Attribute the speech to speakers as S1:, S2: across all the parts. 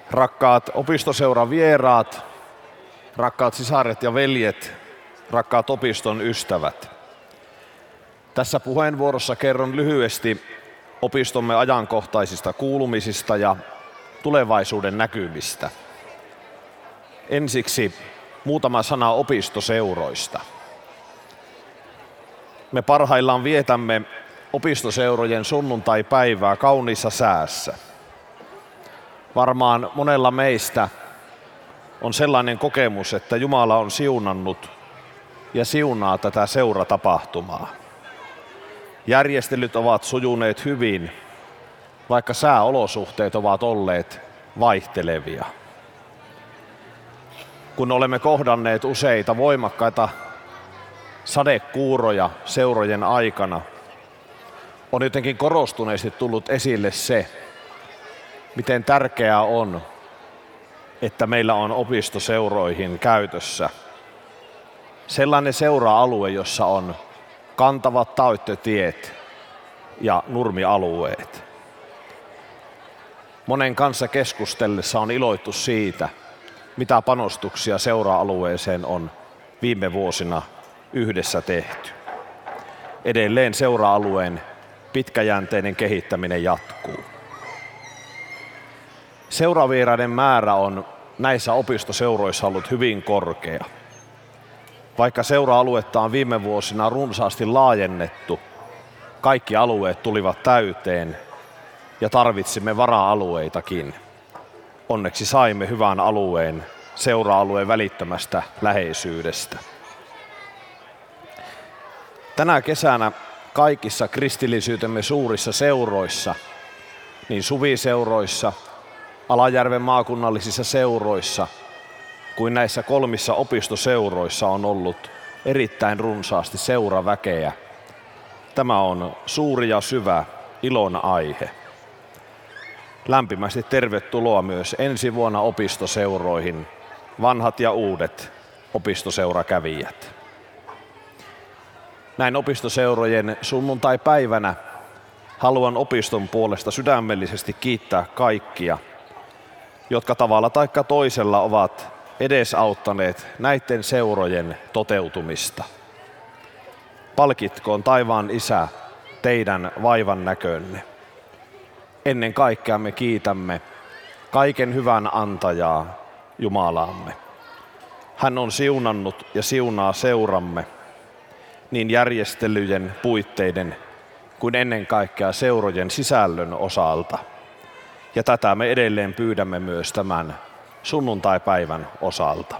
S1: Rakkaat opistoseuran vieraat, rakkaat sisaret ja veljet, rakkaat opiston ystävät. Tässä puheenvuorossa kerron lyhyesti opistomme ajankohtaisista kuulumisista ja tulevaisuuden näkymistä. Ensiksi muutama sana opistoseuroista. Me parhaillaan vietämme opistoseurojen sunnuntaipäivää kauniissa säässä. Varmaan monella meistä on sellainen kokemus, että Jumala on siunannut ja siunaa tätä seuratapahtumaa. Järjestelyt ovat sujuneet hyvin, vaikka sääolosuhteet ovat olleet vaihtelevia. Kun olemme kohdanneet useita voimakkaita sadekuuroja seurojen aikana, on jotenkin korostuneesti tullut esille se, miten tärkeää on, että meillä on opistoseuroihin käytössä sellainen seura-alue, jossa on kantavat täyttötiet ja nurmialueet. Monen kanssa keskustellessa on iloittu siitä, mitä panostuksia seura-alueeseen on viime vuosina yhdessä tehty. Edelleen seura-alueen pitkäjänteinen kehittäminen jatkuu. Seuravieraiden määrä on näissä opistoseuroissa ollut hyvin korkea. Vaikka seura-aluetta on viime vuosina runsaasti laajennettu, kaikki alueet tulivat täyteen ja tarvitsimme vara-alueitakin. Onneksi saimme hyvän alueen seura-alueen välittömästä läheisyydestä. Tänä kesänä kaikissa kristillisyytemme suurissa seuroissa, niin suviseuroissa, Alajärven maakunnallisissa seuroissa kuin näissä 3 opistoseuroissa on ollut erittäin runsaasti seuraväkeä. Tämä on suuri ja syvä ilon aihe. Lämpimästi tervetuloa myös ensi vuonna opistoseuroihin, vanhat ja uudet opistoseurakävijät. Näin opistoseurojen sunnuntaipäivänä haluan opiston puolesta sydämellisesti kiittää kaikkia, jotka tavalla taikka toisella ovat edesauttaneet näiden seurojen toteutumista. Palkitkoon taivaan Isä teidän vaivan näkönne. Ennen kaikkea me kiitämme kaiken hyvän antajaa Jumalaamme. Hän on siunannut ja siunaa seuramme niin järjestelyjen, puitteiden kuin ennen kaikkea seurojen sisällön osalta. Ja tätä me edelleen pyydämme myös tämän sunnuntaipäivän osalta.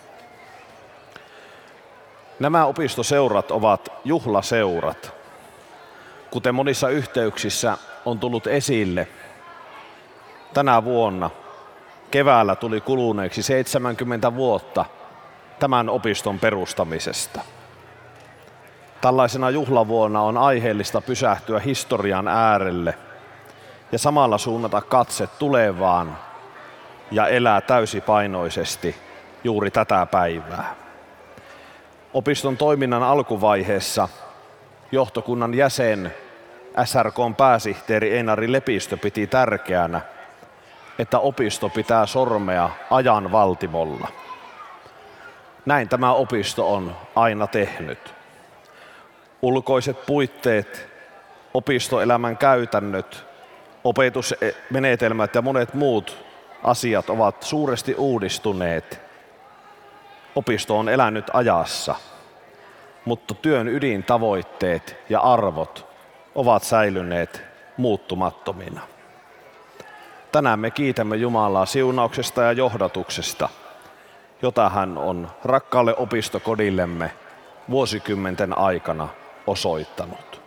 S1: Nämä opistoseurat ovat juhlaseurat. Kuten monissa yhteyksissä on tullut esille, tänä vuonna keväällä tuli kuluneeksi 70 vuotta tämän opiston perustamisesta. Tällaisena juhlavuonna on aiheellista pysähtyä historian äärelle ja samalla suunnata katse tulevaan ja elää täysipainoisesti juuri tätä päivää. Opiston toiminnan alkuvaiheessa johtokunnan jäsen SRK:n pääsihteeri Einari Lepistö piti tärkeänä, että opisto pitää sormea ajan valtimolla. Näin tämä opisto on aina tehnyt. Ulkoiset puitteet, opistoelämän käytännöt, opetusmenetelmät ja monet muut asiat ovat suuresti uudistuneet. Opisto on elänyt ajassa, mutta työn ydintavoitteet ja arvot ovat säilyneet muuttumattomina. Tänään me kiitämme Jumalaa siunauksesta ja johdatuksesta, jota hän on rakkaalle opistokodillemme vuosikymmenten aikana osoittanut.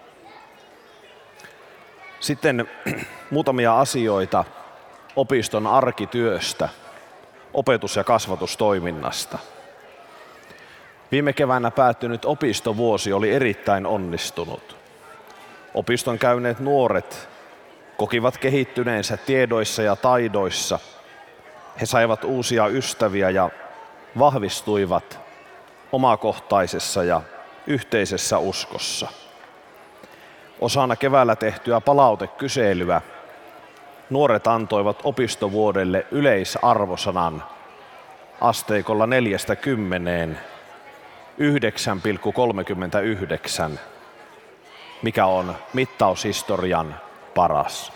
S1: Sitten muutamia asioita opiston arkityöstä, opetus- ja kasvatustoiminnasta. Viime keväänä päättynyt opistovuosi oli erittäin onnistunut. Opiston käyneet nuoret kokivat kehittyneensä tiedoissa ja taidoissa. He saivat uusia ystäviä ja vahvistuivat omakohtaisessa ja yhteisessä uskossa. Osana keväällä tehtyä palautekyselyä nuoret antoivat opistovuodelle yleisarvosanan asteikolla 4–10 9,39, mikä on mittaushistorian paras.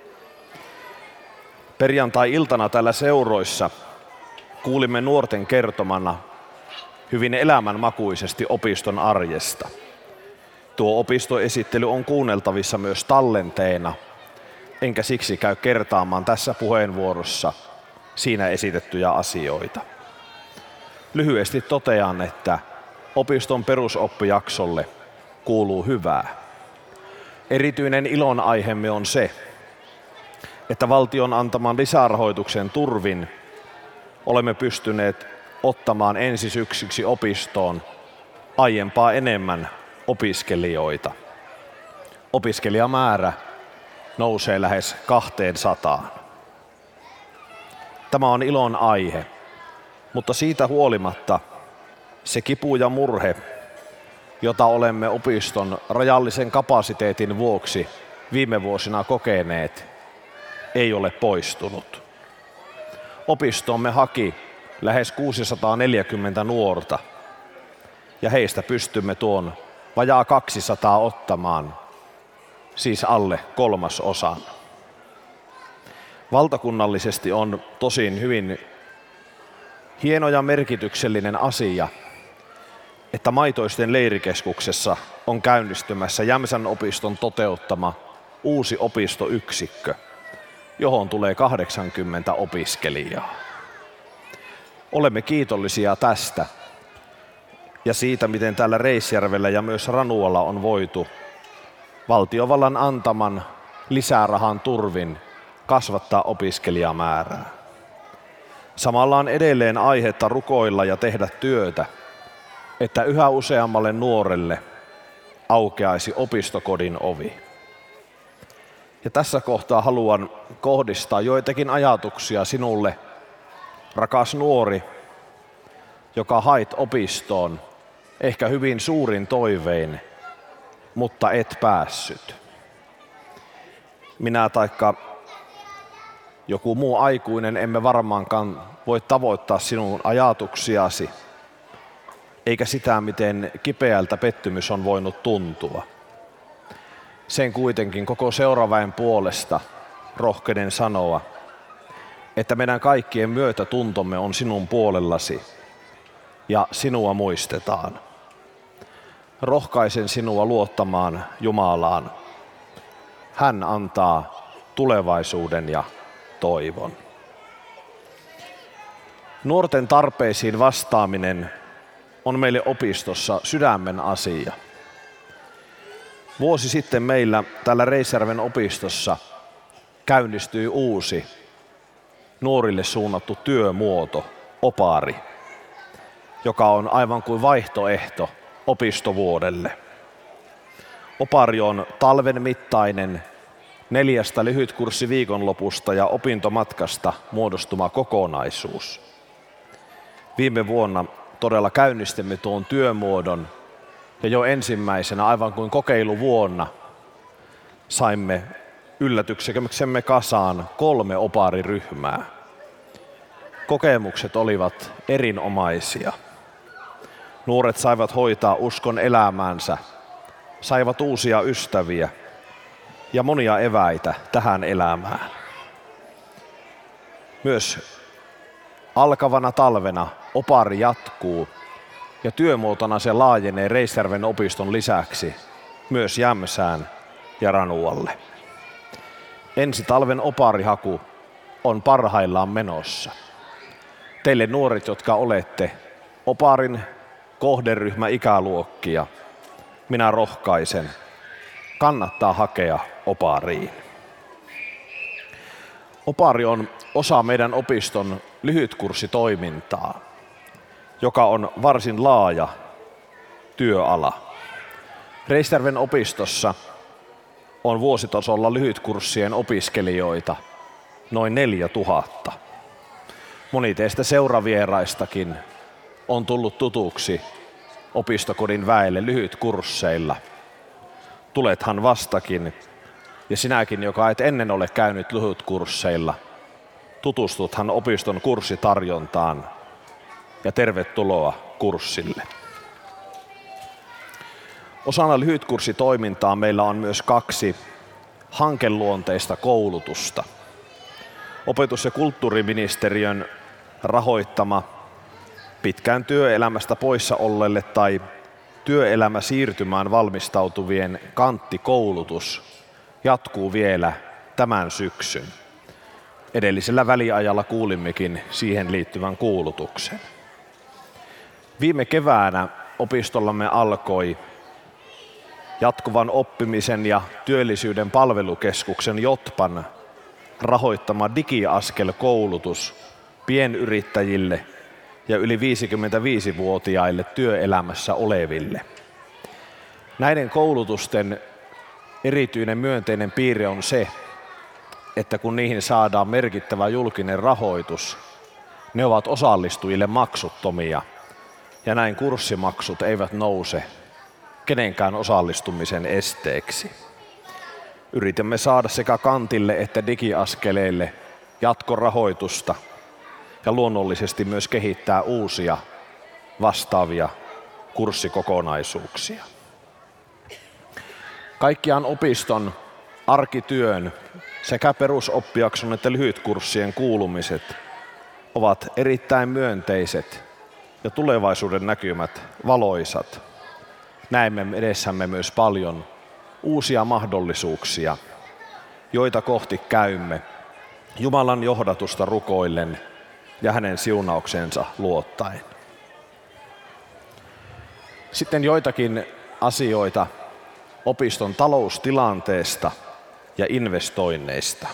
S1: Perjantai-iltana täällä seuroissa kuulimme nuorten kertomana hyvin elämänmakuisesti opiston arjesta. Tuo opistoesittely on kuunneltavissa myös tallenteena, enkä siksi käy kertaamaan tässä puheenvuorossa siinä esitettyjä asioita. Lyhyesti totean, että opiston perusoppijaksolle kuuluu hyvää. Erityinen ilonaiheemme on se, että valtion antaman lisärahoituksen turvin olemme pystyneet ottamaan ensi syksyksi opistoon aiempaa enemmän opiskelijoita. Opiskelijamäärä nousee lähes 200. Tämä on ilon aihe, mutta siitä huolimatta se kipu ja murhe, jota olemme opiston rajallisen kapasiteetin vuoksi viime vuosina kokeneet, ei ole poistunut. Opistoomme haki lähes 640 nuorta ja heistä pystymme tuon vajaa 200 ottamaan, siis alle 1/3. Valtakunnallisesti on tosin hyvin hieno ja merkityksellinen asia, että Maitoisten leirikeskuksessa on käynnistymässä Jämsän opiston toteuttama uusi opistoyksikkö, johon tulee 80 opiskelijaa. Olemme kiitollisia tästä ja siitä, miten täällä Reisjärvellä ja myös Ranualla on voitu valtiovallan antaman lisärahan turvin kasvattaa opiskelijamäärää. Samalla on edelleen aihetta rukoilla ja tehdä työtä, että yhä useammalle nuorelle aukeaisi opistokodin ovi. Ja tässä kohtaa haluan kohdistaa joitakin ajatuksia sinulle, rakas nuori, joka hait opistoon ehkä hyvin suurin toivein, mutta et päässyt. Minä taikka joku muu aikuinen emme varmaankaan voi tavoittaa sinun ajatuksiasi, eikä sitä, miten kipeältä pettymys on voinut tuntua. Sen kuitenkin koko seuraväen puolesta rohkenen sanoa, että meidän kaikkien myötätuntomme on sinun puolellasi ja sinua muistetaan. Rohkaisen sinua luottamaan Jumalaan. Hän antaa tulevaisuuden ja toivon. Nuorten tarpeisiin vastaaminen on meille opistossa sydämen asia. Vuosi sitten meillä täällä Reisjärven opistossa käynnistyi uusi nuorille suunnattu työmuoto, opari, joka on aivan kuin vaihtoehto opistovuodelle. Opari on talven mittainen 4 lyhytkurssiviikonlopusta ja opintomatkasta muodostuma kokonaisuus. Viime vuonna todella käynnistimme tuon työmuodon ja jo ensimmäisenä aivan kuin kokeiluvuonna saimme yllätykseksemme kasaan 3 opariryhmää. Kokemukset olivat erinomaisia. Nuoret saivat hoitaa uskon elämäänsä, saivat uusia ystäviä ja monia eväitä tähän elämään. Myös alkavana talvena opari jatkuu ja työmuotona se laajenee Reisjärven opiston lisäksi myös Jämsään ja Ranualle. Ensi talven oparihaku on parhaillaan menossa. Teille nuoret, jotka olette oparin kohderyhmä ikäluokkia, minä rohkaisen, kannattaa hakea opariin. Opari on osa meidän opiston lyhytkurssitoimintaa, joka on varsin laaja työala. Reisjärven opistossa on vuositasolla lyhytkurssien opiskelijoita noin 4000. Moni teistä seuravieraistakin on tullut tutuksi opistokodin väelle lyhytkursseilla. Tulethan vastakin Ja sinäkin, joka et ennen ole käynyt lyhytkursseilla, tutustuthan opiston kurssitarjontaan ja tervetuloa kurssille. Osana lyhytkurssitoimintaa meillä on myös 2 hankeluonteista koulutusta. Opetus- ja kulttuuriministeriön rahoittama pitkään työelämästä poissa olleille tai työelämäsiirtymään valmistautuvien kanttikoulutus jatkuu vielä tämän syksyn. Edellisellä väliajalla kuulimmekin siihen liittyvän kuulutuksen. Viime keväänä opistollamme alkoi jatkuvan oppimisen ja työllisyyden palvelukeskuksen JOTPAn rahoittama digiaskel-koulutus pienyrittäjille ja yli 55-vuotiaille työelämässä oleville. Näiden koulutusten erityinen myönteinen piirre on se, että kun niihin saadaan merkittävä julkinen rahoitus, ne ovat osallistujille maksuttomia ja näin kurssimaksut eivät nouse kenenkään osallistumisen esteeksi. Yritämme saada sekä kantille että digiaskeleille jatkorahoitusta ja luonnollisesti myös kehittää uusia vastaavia kurssikokonaisuuksia. Kaikkiaan opiston arkityön sekä perusoppijakson että lyhytkurssien kuulumiset ovat erittäin myönteiset ja tulevaisuuden näkymät valoisat. Näemme edessämme myös paljon uusia mahdollisuuksia, joita kohti käymme Jumalan johdatusta rukoillen ja hänen siunauksensa luottaen. Sitten joitakin asioita opiston taloustilanteesta ja investoinneista.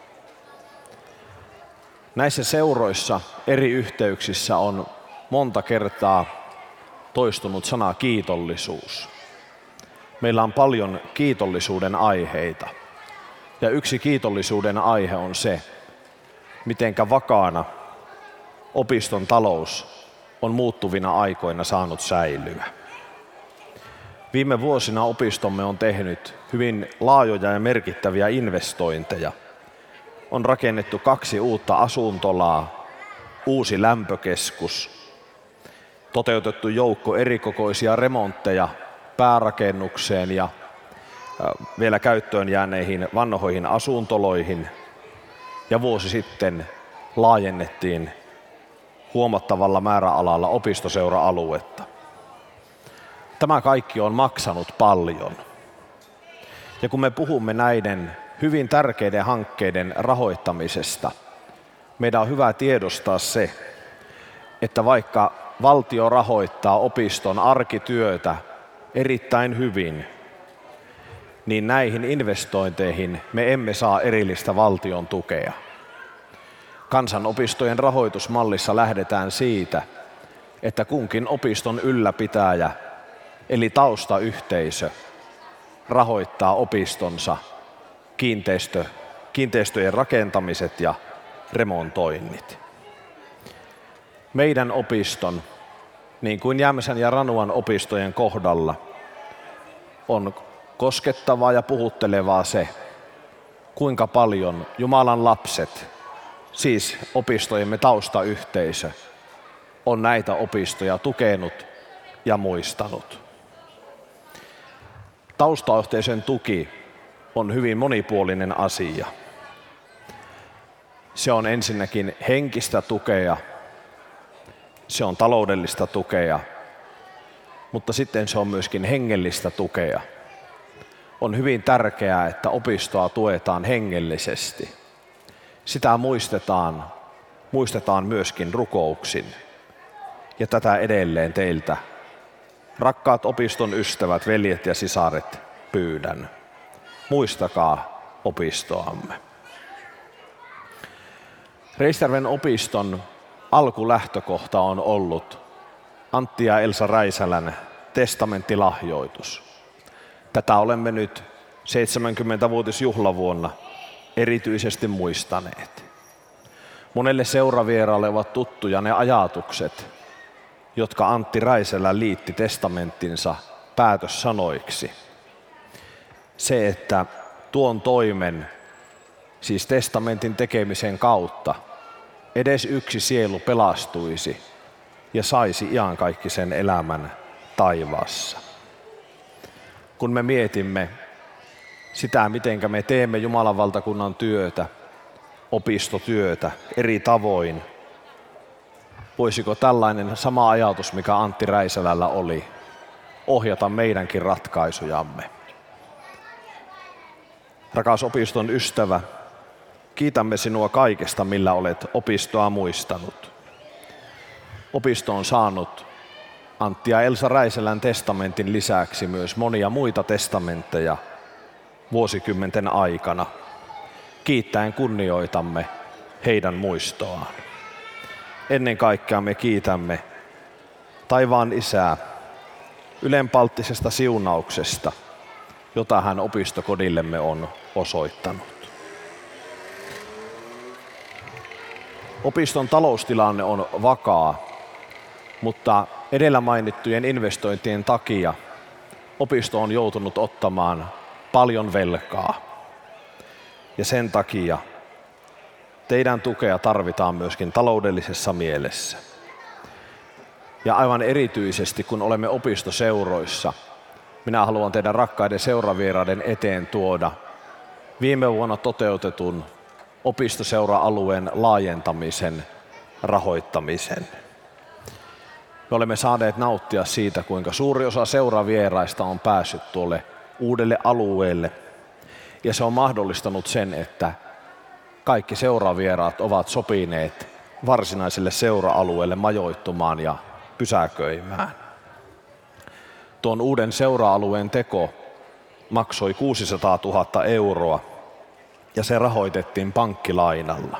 S1: Näissä seuroissa eri yhteyksissä on monta kertaa toistunut sana kiitollisuus. Meillä on paljon kiitollisuuden aiheita. Ja yksi kiitollisuuden aihe on se, mitenkä vakaana opiston talous on muuttuvina aikoina saanut säilyä. Viime vuosina opistomme on tehnyt hyvin laajoja ja merkittäviä investointeja. On rakennettu 2 uutta asuntolaa, uusi lämpökeskus, toteutettu joukko erikokoisia remontteja päärakennukseen ja vielä käyttöön jääneihin vanhoihin asuntoloihin. Ja vuosi sitten laajennettiin huomattavalla määräalalla opistoseura-aluetta. Tämä kaikki on maksanut paljon. Ja kun me puhumme näiden hyvin tärkeiden hankkeiden rahoittamisesta, meidän on hyvä tiedostaa se, että vaikka valtio rahoittaa opiston arkityötä erittäin hyvin, niin näihin investointeihin me emme saa erillistä valtion tukea. Kansanopistojen rahoitusmallissa lähdetään siitä, että kunkin opiston ylläpitäjä eli taustayhteisö rahoittaa opistonsa kiinteistöjen rakentamiset ja remontoinnit. Meidän opiston, niin kuin Jämsän ja Ranuan opistojen kohdalla, on koskettavaa ja puhuttelevaa se, kuinka paljon Jumalan lapset, siis opistojemme taustayhteisö, on näitä opistoja tukenut ja muistanut. Taustayhteisön tuki on hyvin monipuolinen asia. Se on ensinnäkin henkistä tukea, se on taloudellista tukea, mutta sitten se on myöskin hengellistä tukea. On hyvin tärkeää, että opistoa tuetaan hengellisesti. Sitä muistetaan myöskin rukouksin. Ja tätä edelleen teiltä, rakkaat opiston ystävät, veljet ja sisaret, pyydän. Muistakaa opistoamme. Reisjärven opiston alkulähtökohta on ollut Antti ja Elsa Räisälän testamenttilahjoitus. Tätä olemme nyt 70-vuotisjuhlavuonna erityisesti muistaneet. Monelle seuravieraalle ovat tuttuja ne ajatukset, jotka Antti Räisälä liitti testamenttinsa päätössanoiksi. Se, että tuon toimen, siis testamentin tekemisen kautta, edes yksi sielu pelastuisi ja saisi iankaikkisen elämän taivaassa. Kun me mietimme sitä, miten me teemme Jumalan valtakunnan työtä, opistotyötä eri tavoin, voisiko tällainen sama ajatus, mikä Antti Räisälällä oli, ohjata meidänkin ratkaisujamme? Rakas opiston ystävä, kiitämme sinua kaikesta, millä olet opistoa muistanut. Opisto on saanut Antti ja Elsa Räisälän testamentin lisäksi myös monia muita testamentteja vuosikymmenten aikana. Kiittäen kunnioitamme heidän muistoaan. Ennen kaikkea me kiitämme taivaan Isää ylenpalttisesta siunauksesta, jota hän opistokodillemme on osoittanut. Opiston taloustilanne on vakaa, mutta edellä mainittujen investointien takia opisto on joutunut ottamaan paljon velkaa. Ja sen takia teidän tukea tarvitaan myöskin taloudellisessa mielessä. Ja aivan erityisesti, kun olemme opistoseuroissa, minä haluan teidän rakkaiden seuravieraiden eteen tuoda viime vuonna toteutetun opistoseura-alueen laajentamisen rahoittamisen. Me olemme saaneet nauttia siitä, kuinka suuri osa seuravieraista on päässyt tuolle uudelle alueelle. Ja se on mahdollistanut sen, että kaikki seuravieraat ovat sopineet varsinaiselle seura-alueelle majoittumaan ja pysäköimään. Tuon uuden seura-alueen teko maksoi 600 000 euroa ja se rahoitettiin pankkilainalla.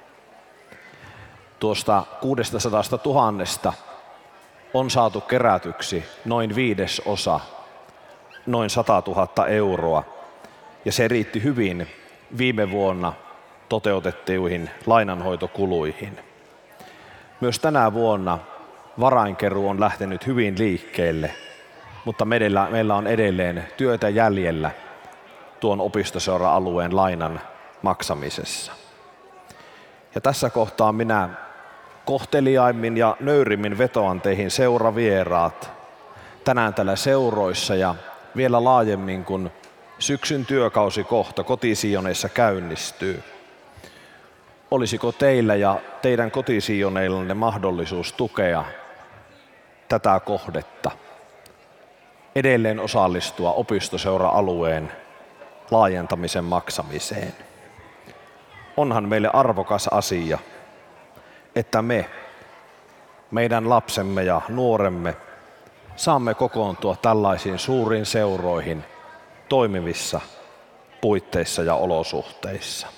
S1: Tuosta 600 000 on saatu kerätyksi noin 1/5, noin 100 000 euroa, ja se riitti hyvin viime vuonna toteutettuihin lainanhoitokuluihin. Myös tänä vuonna varainkeruu on lähtenyt hyvin liikkeelle, mutta meillä on edelleen työtä jäljellä tuon opistoseura-alueen lainan maksamisessa. Ja tässä kohtaa minä kohteliaimmin ja nöyrimmin vetoan teihin seuravieraat tänään täällä seuroissa ja vielä laajemmin, kun syksyn työkausi kohta kotisiioneissa käynnistyy. Olisiko teillä ja teidän kotisiioneillanne mahdollisuus tukea tätä kohdetta, edelleen osallistua opistoseura-alueen laajentamisen maksamiseen? Onhan meille arvokas asia, että meidän lapsemme ja nuoremme saamme kokoontua tällaisiin suuriin seuroihin toimivissa puitteissa ja olosuhteissa.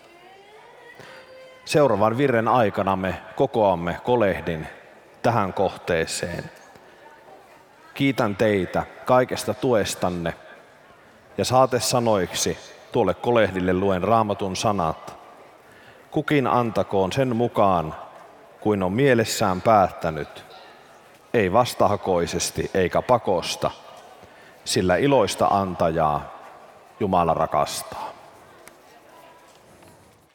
S1: Seuraavan virren aikana me kokoamme kolehdin tähän kohteeseen. Kiitän teitä kaikesta tuestanne ja saatesanoiksi tuolle kolehdille luen Raamatun sanat. Kukin antakoon sen mukaan, kuin on mielessään päättänyt, ei vastahakoisesti eikä pakosta, sillä iloista antajaa Jumala rakastaa.